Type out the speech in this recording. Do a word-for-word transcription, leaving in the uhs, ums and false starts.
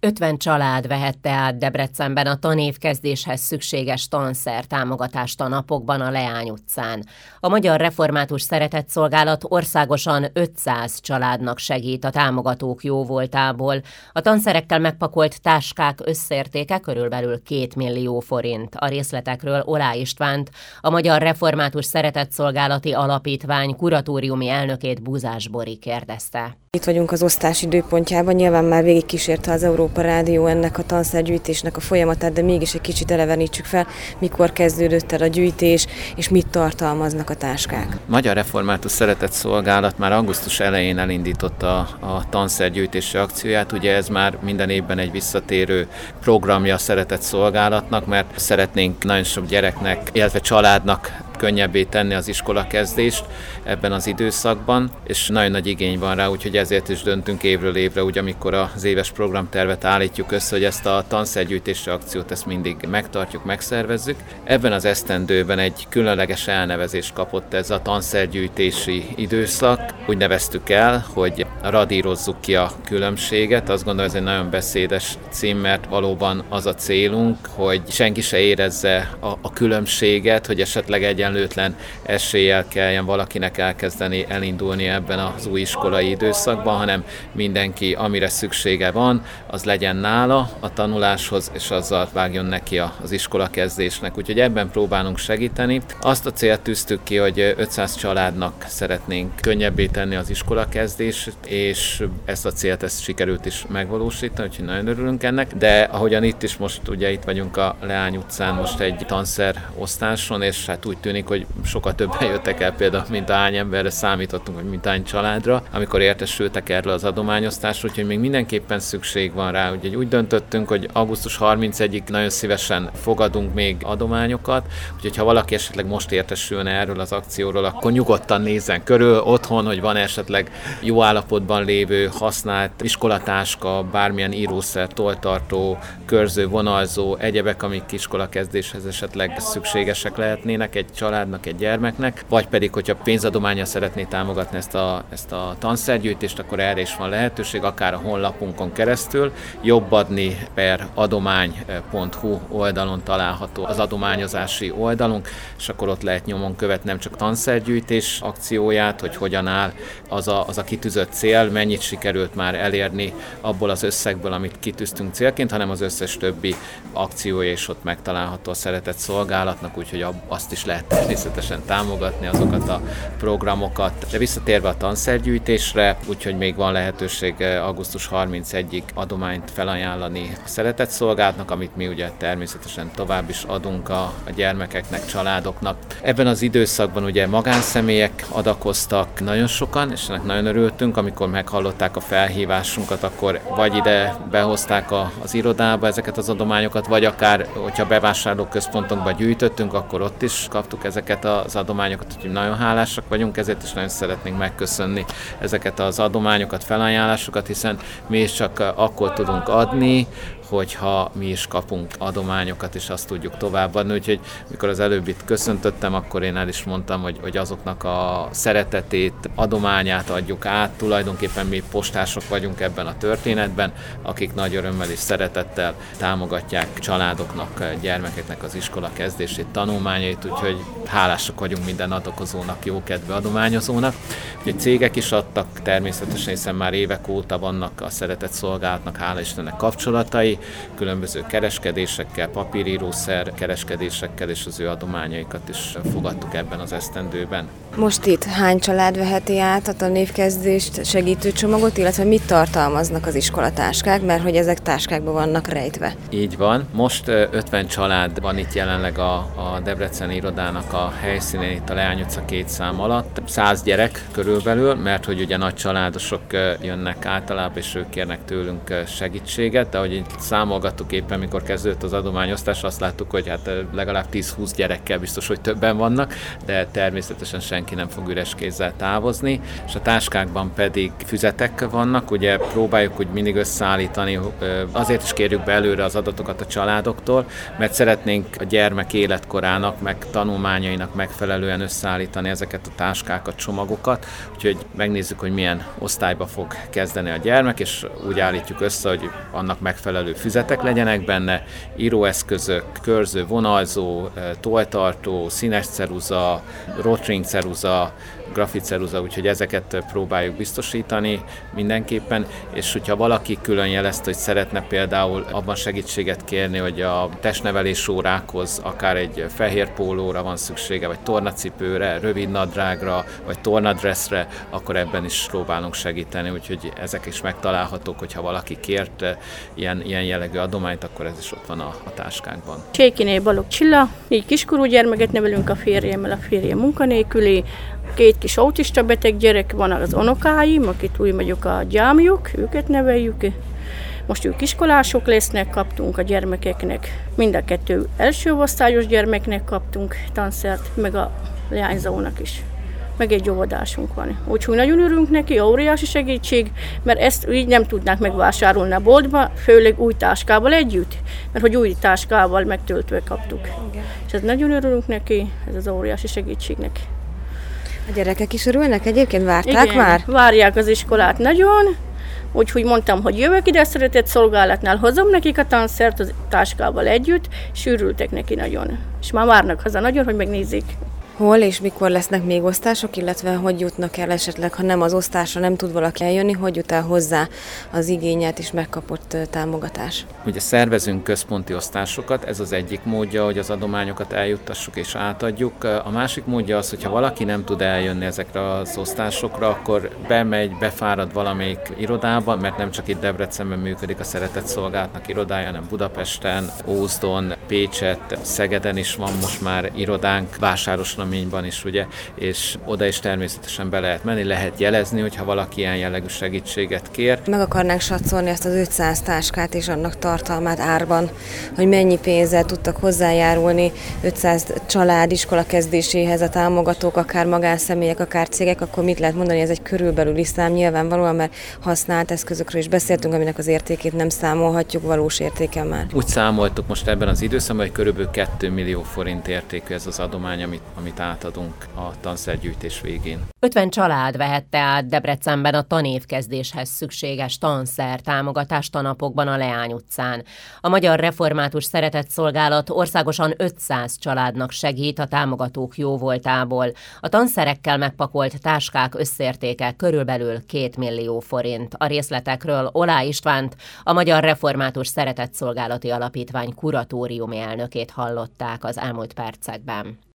ötven család vehette át Debrecenben a tanévkezdéshez szükséges tanszer támogatást a napokban a Leány utcán. A Magyar Református Szeretetszolgálat országosan ötszáz családnak segít a támogatók jóvoltából. A tanszerekkel megpakolt táskák összértéke körülbelül két millió forint. A részletekről Olá Istvánt, a Magyar Református Szeretetszolgálati Alapítvány kuratóriumi elnökét Búzás Bori kérdezte. Itt vagyunk az osztás időpontjában, nyilván már végigkísérte az Európa Rádió ennek a tanszergyűjtésnek a folyamatát, de mégis egy kicsit elevenítsük fel, mikor kezdődött el a gyűjtés, és mit tartalmaznak a táskák. Magyar Református Szeretetszolgálat már augusztus elején elindította a tanszergyűjtési akcióját, ugye ez már minden évben egy visszatérő programja a Szeretetszolgálatnak, mert szeretnénk nagyon sok gyereknek, illetve családnak könnyebbé tenni az iskolakezdést ebben az időszakban, és nagyon nagy igény van rá, úgyhogy ezért is döntünk évről évre, úgy amikor az éves programtervet állítjuk össze, hogy ezt a tanszergyűjtési akciót ezt mindig megtartjuk, megszervezzük. Ebben az esztendőben egy különleges elnevezést kapott ez a tanszergyűjtési időszak. Úgy neveztük el, hogy radírozzuk ki a különbséget. Azt gondolom, ez egy nagyon beszédes cím, mert valóban az a célunk, hogy senki se érezze a, a különbséget, hogy esetleg egyenlőtlen eséllyel kelljen valakinek elkezdeni elindulni ebben az új iskolai időszakban, hanem mindenki, amire szüksége van, az legyen nála a tanuláshoz, és azzal vágjon neki az iskolakezdésnek. Úgyhogy ebben próbálunk segíteni. Azt a célt tűztük ki, hogy ötszáz családnak szeretnénk könnyebbé tenni az iskolakezdést, és ezt a célt ezt sikerült is megvalósítani, úgyhogy nagyon örülünk ennek. De ahogyan itt is most, ugye itt vagyunk a Leány utcán most egy tanszer osztáson, és hát úgy tűnik, hogy sokkal többen jöttek el például, mint ahány emberre számítottunk, vagy mint ahány családra, amikor értesültek erről az adományosztásról, úgyhogy még mindenképpen szükség van rá. Úgyhogy úgy döntöttünk, hogy augusztus harmincegyedikéig nagyon szívesen fogadunk még adományokat, úgyhogy ha valaki esetleg most értesülne erről az akcióról, akkor nyugodtan nézzen körül otthon, hogy van esetleg jó állapotban lévő, használt iskolatáska, bármilyen írószer, tolltartó, körző, vonalzó, egyebek, amik iskolakezdéshez esetleg szükségesek lehetnének egy családnak, egy gyermeknek, vagy pedig, hogyha pénzadománnyal szeretné támogatni ezt a, ezt a tanszergyűjtést, akkor erre is van lehetőség, akár a honlapunkon keresztül. Jobbadni per adomány pont hu oldalon található az adományozási oldalunk, és akkor ott lehet nyomon követni nem csak tanszergyűjtés akcióját, hogy hogyan áll az a, az a kitűzött cél, mennyit sikerült már elérni abból az összegből, amit kitűztünk célként, hanem az összes többi akciója is ott megtalálható a Szeretetszolgálatnak, úgyhogy azt is lehet természetesen támogatni, azokat a programokat. De visszatérve a tanszergyűjtésre, úgyhogy még van lehetőség augusztus harmincegyedikéig adományt felajánlani a Szeretetszolgálatnak, amit mi ugye természetesen tovább is adunk a, a gyermekeknek, családoknak. Ebben az időszakban ugye magánszemélyek adakoztak nagyon sokan, és ennek nagyon örültünk, amikor meghallották a felhívásunkat, akkor vagy ide behozták a, az irodába ezeket az adományokat, vagy akár, hogyha bevásárlóközpontokba gyűjtöttünk, akkor ott is kaptuk ezeket az adományokat, úgyhogy nagyon hálásak vagyunk, ezért is nagyon szeretnénk megköszönni ezeket az adományokat, felajánlásokat, hiszen mi is csak akkor tudunk adni, hogyha mi is kapunk adományokat, és azt tudjuk továbbadni. Úgyhogy mikor az előbb itt köszöntöttem, akkor én el is mondtam, hogy, hogy azoknak a szeretetét, adományát adjuk át. Tulajdonképpen mi postások vagyunk ebben a történetben, akik nagy örömmel és szeretettel támogatják családoknak, gyermekeknek az iskola kezdését, tanulmányait, úgyhogy hálásak vagyunk minden adokozónak, jókedvű adományozónak. Úgyhogy cégek is adtak természetesen, hiszen már évek óta vannak a Szeretetszolgálatnak, hála Istennek kapcsolatai, különböző kereskedésekkel, papírírószer kereskedésekkel, és az ő adományaikat is fogadtuk ebben az esztendőben. Most itt hány család veheti át a tanévkezdést segítő csomagot, illetve mit tartalmaznak az iskolatáskák, mert hogy ezek táskákban vannak rejtve? Így van. Most ötven család van itt jelenleg a, a Debreceni irodának a helyszínén, itt a Leány utca két szám alatt. Száz gyerek körülbelül, mert hogy ugye nagy családosok jönnek általában, és ők kérnek tőlünk segítséget, de ahogy itt számolgattuk éppen, mikor kezdődött az adományosztás, azt láttuk, hogy hát legalább tíz-húsz gyerekkel biztos, hogy többen vannak, de természetesen senki nem fog üres kézzel távozni, és a táskákban pedig füzetek vannak, ugye próbáljuk úgy mindig összeállítani, azért is kérjük be előre az adatokat a családoktól, mert szeretnénk a gyermek életkorának, meg tanulmányainak megfelelően összeállítani ezeket a táskákat, csomagokat, úgyhogy megnézzük, hogy milyen osztályba fog kezdeni a gyermek, és úgy állítjuk össze, hogy annak megfelelő füzetek legyenek benne, íróeszközök, körző, vonalzó, tolltartó, színes ceruza, rotring ceruza, grafitceruza, úgyhogy ezeket próbáljuk biztosítani mindenképpen, és hogyha valaki külön jelezte, hogy szeretne például abban segítséget kérni, hogy a testnevelés órákhoz akár egy fehér pólóra van szüksége, vagy tornacipőre, rövid nadrágra, vagy tornadresszre, akkor ebben is próbálunk segíteni, úgyhogy ezek is megtalálhatók, hogyha valaki kért ilyen, ilyen jellegű adományt, akkor ez is ott van a, a táskánkban. Sékiné Balogh Csilla, négy kiskorú gyermeket nevelünk a férjemmel, a férjem munkanélküli, két kis autista beteg gyerek van az unokáim, akit úgy mondjuk a gyámjuk, őket neveljük. Most ők iskolások lesznek, kaptunk a gyermekeknek, mind a kettő első osztályos gyermeknek kaptunk tanszert, meg a leányzónak is. Meg egy óvodásunk van. Úgyhogy nagyon örülünk neki, óriási segítség, mert ezt így nem tudnánk megvásárolni a boltba, főleg új táskával együtt, mert hogy új táskával megtöltve kaptuk. Igen. És ez nagyon örülünk neki, ez az óriási segítségnek. A gyerekek is örülnek egyébként? Várták Igen, már? Várják az iskolát nagyon, úgyhogy mondtam, hogy jövök ide a szeretett szolgálatnál, hozom nekik a tanszert a táskával együtt, és örültek neki nagyon. És már várnak haza nagyon, hogy megnézzék. Hol és mikor lesznek még osztások, illetve hogy jutnak el esetleg, ha nem az osztásra nem tud valaki eljönni, hogy jut el hozzá az igényelt és megkapott támogatás? Ugye szervezünk központi osztásokat, ez az egyik módja, hogy az adományokat eljuttassuk és átadjuk. A másik módja az, hogyha valaki nem tud eljönni ezekre az osztásokra, akkor bemegy, befárad valamelyik irodába, mert nem csak itt Debrecenben működik a Szeretett Szolgálatnak irodája, hanem Budapesten, Ózdon, Pécset, Szegeden is van most már irodánk, Vásárosnaményban is, ugye, és oda is természetesen be lehet menni, lehet jelezni, hogyha valaki ilyen jellegű segítséget kér. Meg akarnánk satszolni ezt az ötszáz táskát és annak tartalmát árban, hogy mennyi pénzzel tudtak hozzájárulni ötszáz család iskola kezdéséhez a támogatók, akár magánszemélyek, akár cégek, akkor mit lehet mondani, ez egy körülbelüli szám nyilvánvalóan, mert használt eszközökről is beszéltünk, aminek az értékét nem számolhatjuk valós értéken már. Úgy számoltuk most ebben az időszakban, hogy körülbelül két millió forint értékű ez az adomány, amit, amit átadunk a tanszergyűjtés végén. ötven család vehette át Debrecenben a tanévkezdéshez szükséges tanszer támogatást a napokban a Leány utcán. A Magyar Református Szeretett Szolgálat országosan ötszáz családnak segít a támogatók jóvoltából. A tanszerekkel megpakolt táskák összértéke körülbelül két millió forint. A részletekről Olá Istvánt, a Magyar Református Szeretett Szolgálati Alapítvány kuratóriumi elnökét hallották az elmúlt percekben.